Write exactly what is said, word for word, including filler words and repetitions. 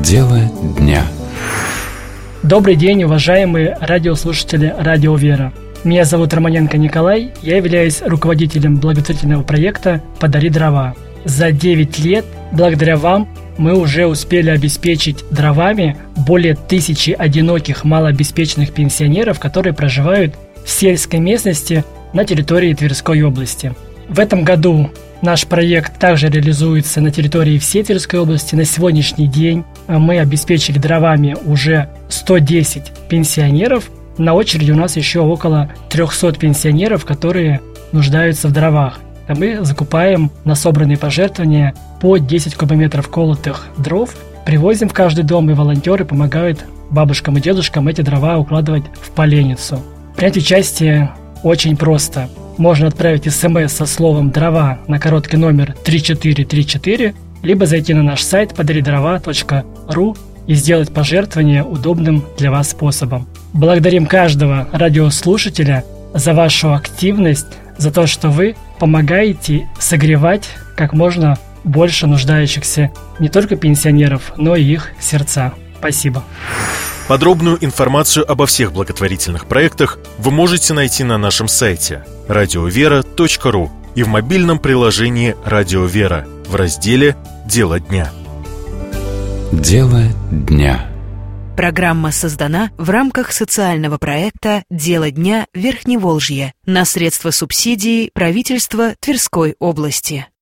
Дело дня. Добрый день, уважаемые радиослушатели Радио Вера. Меня зовут Романенко Николай, я являюсь руководителем благотворительного проекта «Подари дрова». За девять лет, благодаря вам, мы уже успели обеспечить дровами более тысячи одиноких малообеспеченных пенсионеров, которые проживают в сельской местности на территории Тверской области. В этом году наш проект также реализуется на территории всей Тверской области. На сегодняшний день мы обеспечили дровами уже сто десять пенсионеров. На очереди у нас еще около триста пенсионеров, которые нуждаются в дровах. А мы закупаем на собранные пожертвования по десять кубометров колотых дров, привозим в каждый дом, и волонтеры помогают бабушкам и дедушкам эти дрова укладывать в поленницу. Принять участие очень просто. Можно отправить смс со словом «дрова» на короткий номер три четыре три четыре, либо зайти на наш сайт подари дрова точка ру и сделать пожертвование удобным для вас способом. Благодарим каждого радиослушателя за вашу активность, за то, что вы помогаете согревать как можно больше нуждающихся не только пенсионеров, но и их сердца. Спасибо. Подробную информацию обо всех благотворительных проектах вы можете найти на нашем сайте радио вера точка ру и в мобильном приложении «Радио Вера» в разделе «Дело дня». Дело дня. Программа создана в рамках социального проекта «Дело дня Верхневолжье» на средства субсидий правительства Тверской области.